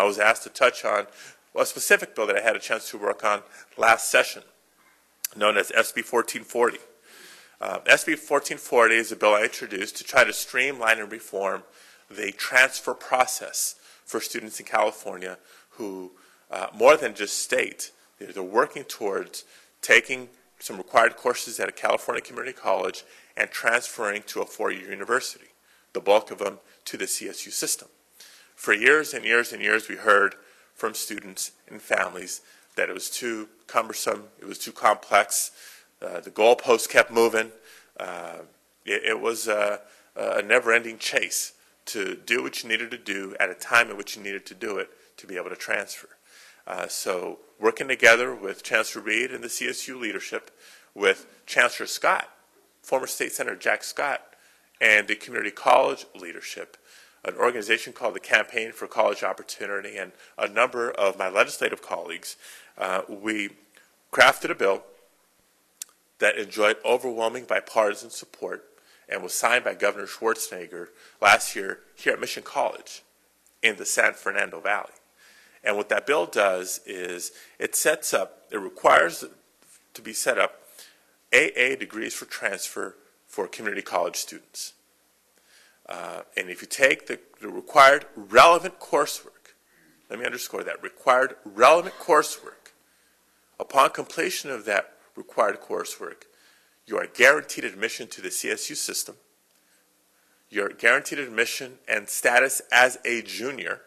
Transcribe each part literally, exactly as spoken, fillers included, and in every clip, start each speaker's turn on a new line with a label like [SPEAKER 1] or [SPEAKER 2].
[SPEAKER 1] was asked to touch on a specific bill that I had a chance to work on last session, known as S B fourteen forty. Uh, S B fourteen forty is a bill I introduced to try to streamline and reform the transfer process for students in California who, uh, more than just state, they're working towards taking some required courses at a California community college and transferring to a four-year university, the bulk of them to the C S U system. For years and years and years, we heard from students and families that it was too cumbersome, it was too complex, uh, the goalposts kept moving. Uh, it, it was a, a never-ending chase to do what you needed to do at a time in which you needed to do it to be able to transfer. Uh, so working together with Chancellor Reed and the C S U leadership, with Chancellor Scott, former State Senator Jack Scott, and the community college leadership, an organization called the Campaign for College Opportunity, and a number of my legislative colleagues, uh, we crafted a bill that enjoyed overwhelming bipartisan support and was signed by Governor Schwarzenegger last year here at Mission College in the San Fernando Valley. And what that bill does is it sets up, it requires to be set up A A degrees for transfer for community college students. Uh, and if you take the, the required relevant coursework, let me underscore that, required relevant coursework, upon completion of that required coursework, you are guaranteed admission to the C S U system. You're guaranteed admission and status as a junior,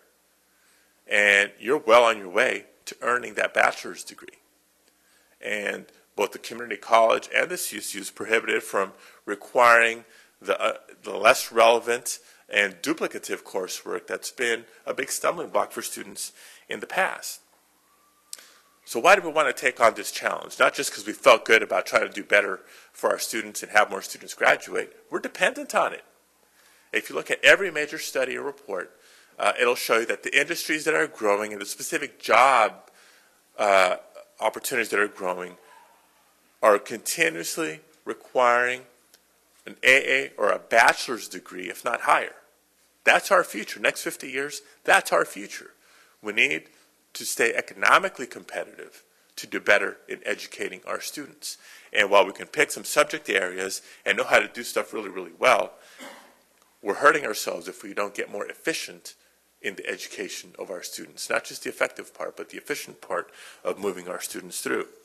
[SPEAKER 1] and you're well on your way to earning that bachelor's degree. And both the community college and the C S U is prohibited from requiring the, uh, the less relevant and duplicative coursework that's been a big stumbling block for students in the past. So why do we want to take on this challenge? Not just because we felt good about trying to do better for our students and have more students graduate. We're dependent on it. If you look at every major study or report, uh, it'll show you that the industries that are growing and the specific job uh, opportunities that are growing are continuously requiring an A A or a bachelor's degree, if not higher. That's our future. Next fifty years, that's our future. We need to stay economically competitive to do better in educating our students. And while we can pick some subject areas and know how to do stuff really, really well, we're hurting ourselves if we don't get more efficient in the education of our students. Not just the effective part, but the efficient part of moving our students through.